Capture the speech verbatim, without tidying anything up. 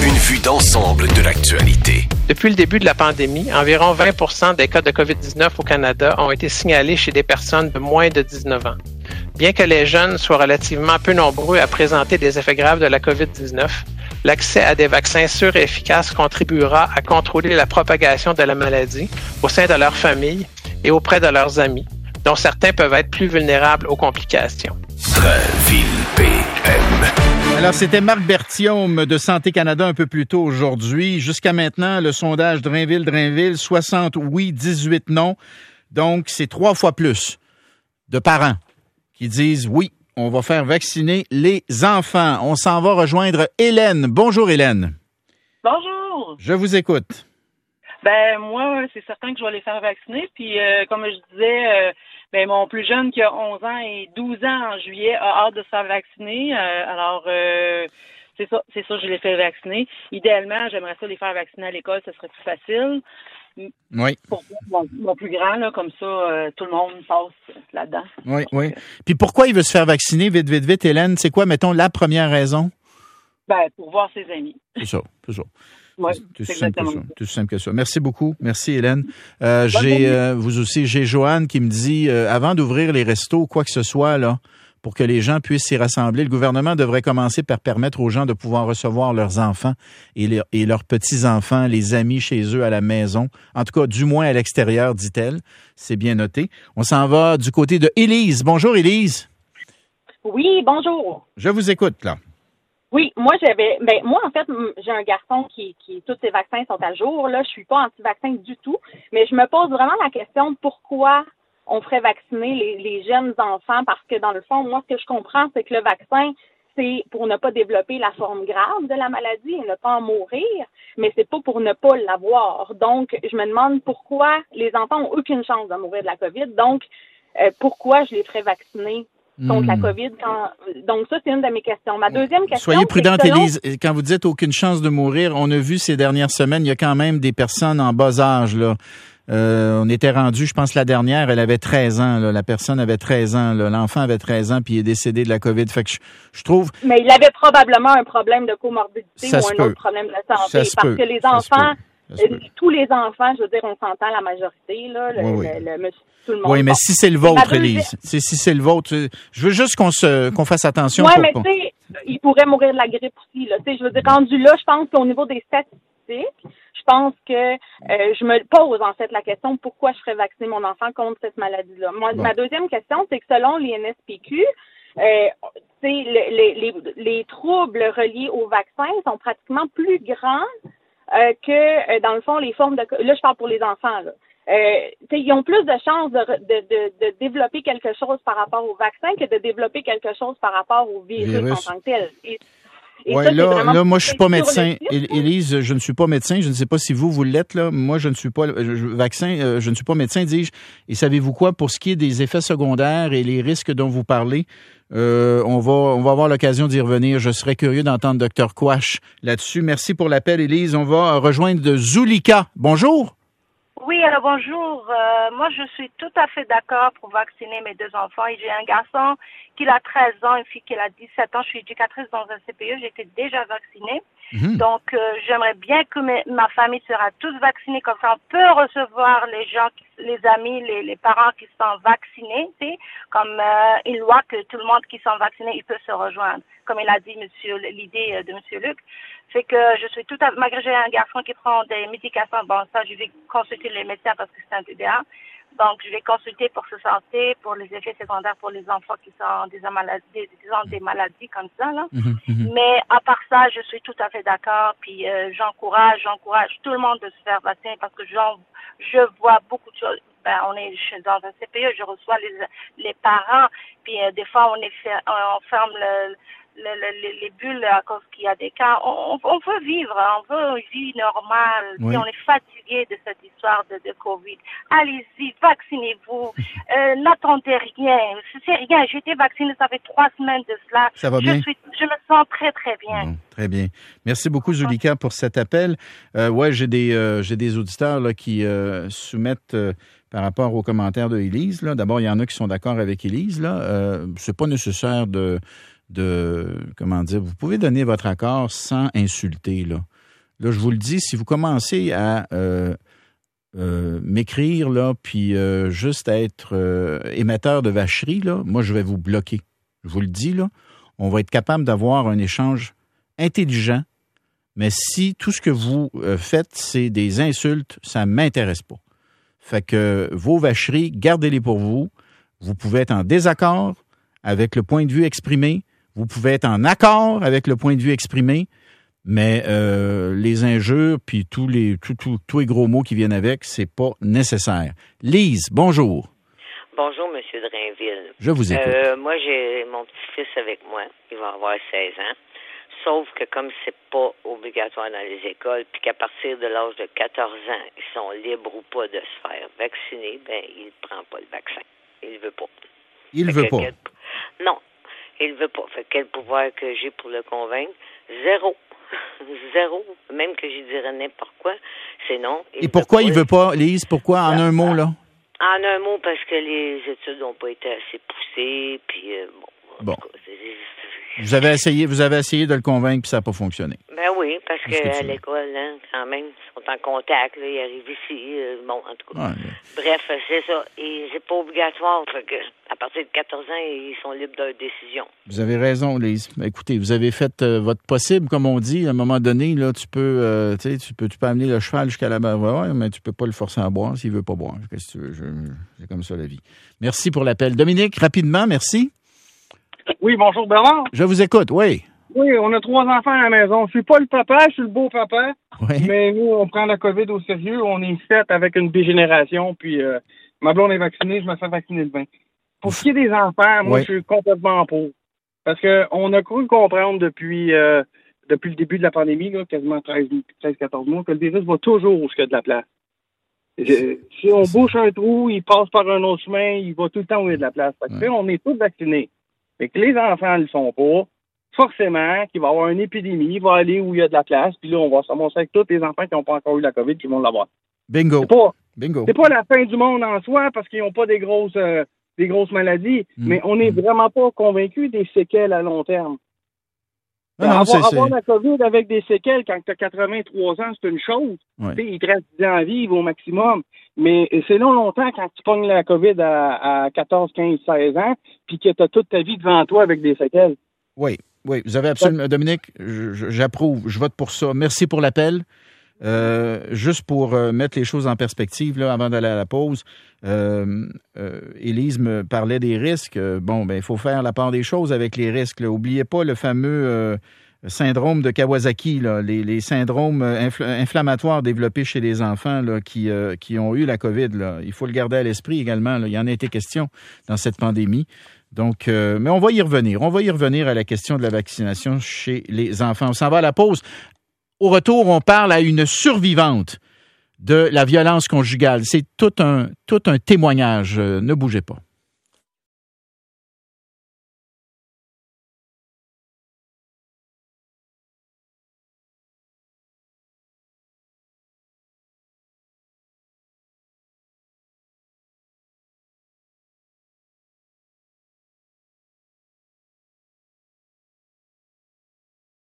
Une vue d'ensemble de l'actualité. Depuis le début de la pandémie, environ vingt pour cent des cas de covid dix-neuf au Canada ont été signalés chez des personnes de moins de dix-neuf ans. Bien que les jeunes soient relativement peu nombreux à présenter des effets graves de la covid dix-neuf, l'accès à des vaccins sûrs et efficaces contribuera à contrôler la propagation de la maladie au sein de leur famille et auprès de leurs amis, dont certains peuvent être plus vulnérables aux complications. Drainville P M. Alors, c'était Marc Berthiaume de Santé Canada un peu plus tôt aujourd'hui. Jusqu'à maintenant, le sondage Drainville-Drainville, soixante oui, dix-huit non. Donc, c'est trois fois plus de parents qui disent oui, on va faire vacciner les enfants. On s'en va rejoindre Hélène. Bonjour, Hélène. Bonjour. Je vous écoute. Ben moi, c'est certain que je vais les faire vacciner. Puis, euh, comme je disais, euh, ben mon plus jeune qui a onze ans et douze ans en juillet a hâte de se faire vacciner. Euh, alors, euh, c'est ça, c'est ça, je les fais vacciner. Idéalement, j'aimerais ça les faire vacciner à l'école, ce serait plus facile. Oui. Pour mon, mon plus grand, là, comme ça, euh, tout le monde passe là-dedans. Oui, oui. Puis pourquoi il veut se faire vacciner vite, vite, vite, Hélène? C'est quoi, mettons, la première raison? Ben, pour voir ses amis. C'est ça, c'est ça. Oui, c'est c'est simple que ça. ça. Tout simple que ça. Merci beaucoup. Merci, Hélène. Euh, j'ai, euh, vous aussi, j'ai Joanne qui me dit, euh, avant d'ouvrir les restos ou quoi que ce soit, là, pour que les gens puissent s'y rassembler, le gouvernement devrait commencer par permettre aux gens de pouvoir recevoir leurs enfants et, les, et leurs petits-enfants, les amis chez eux à la maison. En tout cas, du moins à l'extérieur, dit-elle. C'est bien noté. On s'en va du côté de Élise. Bonjour, Élise. Oui, bonjour. Je vous écoute, là. Oui, moi j'avais ben moi en fait j'ai un garçon qui qui tous ses vaccins sont à jour là, je suis pas anti-vaccin du tout, mais je me pose vraiment la question de pourquoi on ferait vacciner les, les jeunes enfants, parce que dans le fond, moi ce que je comprends c'est que le vaccin c'est pour ne pas développer la forme grave de la maladie et ne pas en mourir, mais c'est pas pour ne pas l'avoir. Donc je me demande pourquoi les enfants ont aucune chance de mourir de la COVID. Donc euh, pourquoi je les ferais vacciner contre mmh. la COVID. Quand... Donc, ça, c'est une de mes questions. Ma deuxième question... Soyez prudente, selon... Élise. Quand vous dites aucune chance de mourir, on a vu ces dernières semaines, il y a quand même des personnes en bas âge, là. Euh, on était rendu, je pense, la dernière, elle avait treize ans, là. La personne avait treize ans, là. L'enfant avait treize ans, puis il est décédé de la COVID. Fait que je, je trouve... Mais il avait probablement un problème de comorbidité ça ou un peut. autre problème de santé. Ça se parce peut. que les Ça enfants... Euh, tous les enfants, je veux dire, on s'entend la majorité, là, le, oui, oui. le, le monsieur, tout le monde. Oui, mais bon. si c'est le vôtre, deuxième... Élise, c'est, si c'est le vôtre, je veux juste qu'on se qu'on fasse attention. Oui, pour mais qu'on... tu sais, il pourrait mourir de la grippe aussi, là. Tu sais, je veux dire, rendu là, je pense qu'au niveau des statistiques, je pense que euh, je me pose en fait la question pourquoi je ferais vacciner mon enfant contre cette maladie-là. Moi, bon. Ma deuxième question, c'est que selon l'I N S P Q, euh, le, les, les, les troubles reliés au vaccin sont pratiquement plus grands Euh, que, euh, dans le fond, les formes de... Là, je parle pour les enfants, là. Euh, ils ont plus de chances de, de, de, de développer quelque chose par rapport au vaccin que de développer quelque chose par rapport au virus, virus. en tant que tel. Et, et ouais, ça, là, là, moi, je suis pas médecin. Site, Élise, je ne suis pas médecin. Je ne sais pas si vous, vous l'êtes, là. Moi, je ne suis pas je, vaccin, euh, je ne suis pas médecin, dis-je. Et savez-vous quoi, pour ce qui est des effets secondaires et les risques dont vous parlez, euh, on va, on va avoir l'occasion d'y revenir. Je serais curieux d'entendre docteur Quash là-dessus. Merci pour l'appel, Élise. On va rejoindre de Zulika. Bonjour. Oui, alors bonjour. Euh, moi, je suis tout à fait d'accord pour vacciner mes deux enfants. Et j'ai un garçon qui a treize ans, une fille qui a dix-sept ans. Je suis éducatrice dans un C P E. J'étais déjà vaccinée. Mmh. Donc, euh, j'aimerais bien que mes, ma famille sera tous vaccinée. Comme ça, on peut recevoir les gens, les amis, les, les parents qui sont vaccinés. Tu sais, comme euh, une loi que tout le monde qui sont vaccinés, il peut se rejoindre. Comme il a dit monsieur, l'idée de monsieur Luc. Fait que je suis tout à fait, malgré j'ai un garçon qui prend des médications, bon, ça, je vais consulter les médecins parce que c'est un T D A. Donc, je vais consulter pour sa santé, pour les effets secondaires pour les enfants qui sont des maladies, des, des maladies comme ça, là. Mmh, mmh. Mais à part ça, je suis tout à fait d'accord. Puis, euh, j'encourage, j'encourage tout le monde de se faire vacciner parce que j'en, je vois beaucoup de choses. Ben, on est dans un C P E, je reçois les, les parents. Puis, euh, des fois, on est fait, on ferme le, Le, le, les bulles à cause qu'il y a des cas. On, on veut vivre, on veut une vie normale. Oui. Si on est fatigué de cette histoire de, de COVID, allez-y, vaccinez-vous. Euh, n'attendez rien. C'est rien. J'ai été vaccinée, ça fait trois semaines de cela. Ça va je bien? Suis, je me sens très, très bien. Bon, très bien. Merci beaucoup, Zulika, pour cet appel. Euh, ouais, j'ai des, euh, j'ai des auditeurs là, qui euh, soumettent... Euh, par rapport aux commentaires de Élise. Là. D'abord, il y en a qui sont d'accord avec Élise. Là. Euh, c'est pas nécessaire de... de comment dire, vous pouvez donner votre accord sans insulter, là. là, je vous le dis, si vous commencez à euh, euh, m'écrire, là, puis euh, juste être euh, émetteur de vacherie, là, moi, je vais vous bloquer. Je vous le dis, là, on va être capable d'avoir un échange intelligent, mais si tout ce que vous euh, faites, c'est des insultes, ça ne m'intéresse pas. Fait que vos vacheries, gardez-les pour vous. Vous pouvez être en désaccord avec le point de vue exprimé. Vous pouvez être en accord avec le point de vue exprimé. Mais euh, les injures puis tous les tous, tous, tous les gros mots qui viennent avec, c'est pas nécessaire. Lise, bonjour. Bonjour, Monsieur Drainville. Je vous écoute. Euh, moi, j'ai mon petit-fils avec moi. Il va avoir seize ans. Sauf que comme c'est pas obligatoire dans les écoles, puis qu'à partir de l'âge de quatorze ans, ils sont libres ou pas de se faire vacciner, ben il prend pas le vaccin. Il veut pas. Il fait veut pas. Quel... Non, il veut pas. Fait quel pouvoir que j'ai pour le convaincre? Zéro. Zéro. Même que j'y dirais n'importe quoi, c'est non. Il Et pourquoi il veut pas, Lise? Pourquoi? En un mot, là? En un mot, parce que les études n'ont pas été assez poussées, puis euh, bon. Bon. Vous avez essayé, vous avez essayé de le convaincre, puis ça n'a pas fonctionné. Ben oui, parce Qu'est-ce que qu'à tu veux? l'école, hein, quand même, ils sont en contact, là, ils arrivent ici, euh, bon, en tout cas. Ouais. Bref, c'est ça. Et c'est pas obligatoire, fait que à partir de quatorze ans, ils sont libres de leur décision. Vous avez raison, Lise. Écoutez, vous avez fait euh, votre possible, comme on dit. À un moment donné, là, tu peux, euh, tu sais, tu peux, tu peux amener le cheval jusqu'à la barrière, mais tu peux pas le forcer à boire s'il veut pas boire. Qu'est-ce que tu veux? Je- c'est comme ça la vie. Merci pour l'appel. Dominique, rapidement, merci. Oui, bonjour Bernard. Je vous écoute, oui. Oui, on a trois enfants à la maison. Je suis pas le papa, je suis le beau papa. Oui. Mais nous, on prend la COVID au sérieux. On est fait avec une bigénération. Puis euh, ma blonde est vaccinée, je me fais vacciner le vingt. Pour ce qui est des enfants, moi, Oui. je suis complètement pour. Parce que on a cru comprendre depuis euh, depuis le début de la pandémie, là, quasiment treize quatorze mois, que le virus va toujours où il y a de la place. Je- si on bouche un trou, il passe par un autre chemin, il va tout le temps où il y a de la place. Fait que, Ouais. tu sais, on est tous vaccinés. Fait que les enfants ne le sont pas. Forcément, qu'il va y avoir une épidémie, il va aller où il y a de la place, puis là, on va se ramasser avec tous les enfants qui n'ont pas encore eu la COVID qui vont l'avoir. Bingo. C'est pas, Bingo. c'est pas la fin du monde en soi parce qu'ils n'ont pas des grosses euh, des grosses maladies, Mm. mais on n'est Mm. vraiment pas convaincus des séquelles à long terme. Non, non, avoir, c'est, c'est... avoir la COVID avec des séquelles quand tu as quatre-vingt-trois ans, c'est une chose. Ouais. Tu sais, il te reste dix ans à vivre au maximum. Mais c'est long longtemps quand tu pognes la COVID à, à quatorze, quinze, seize ans, puis que tu as toute ta vie devant toi avec des séquelles. Oui, oui, vous avez absolument... Dominique, je- je- j'approuve, je vote pour ça. Merci pour l'appel. Euh, juste pour euh, mettre les choses en perspective, là, avant d'aller à la pause, euh, euh, Élise me parlait des risques. Euh, bon, ben, il faut faire la part des choses avec les risques. Là. Oubliez pas le fameux euh, syndrome de Kawasaki, là, les, les syndromes infl- inflammatoires développés chez les enfants là, qui, euh, qui ont eu la COVID. Là. Il faut le garder à l'esprit également. Là. Il y en a été question dans cette pandémie. Donc, euh, mais on va y revenir. On va y revenir à la question de la vaccination chez les enfants. On s'en va à la pause. Au retour, on parle à une survivante de la violence conjugale. C'est tout un, tout un témoignage. Euh, ne bougez pas.